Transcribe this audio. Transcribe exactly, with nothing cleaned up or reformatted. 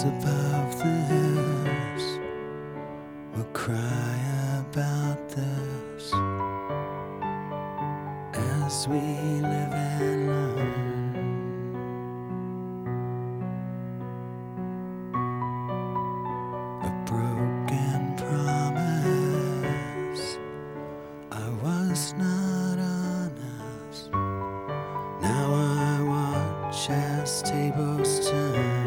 hills above the hills will cry about this as we live and learn. A broken promise, I was not honest. Now I watch as tables turn.